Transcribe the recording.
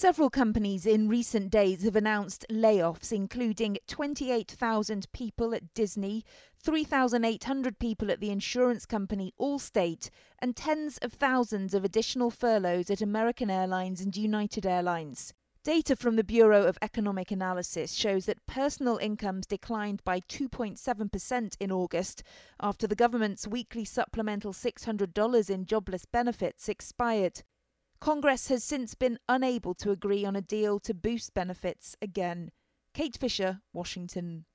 Several companies in recent days have announced layoffs, including 28,000 people at Disney, 3,800 people at the insurance company Allstate, and tens of thousands of additional furloughs at American Airlines and United Airlines. Data from the Bureau of Economic Analysis shows that personal incomes declined by 2.7% in August after the government's weekly supplemental $600 in jobless benefits expired. Congress has since been unable to agree on a deal to boost benefits again. Kate Fisher, Washington.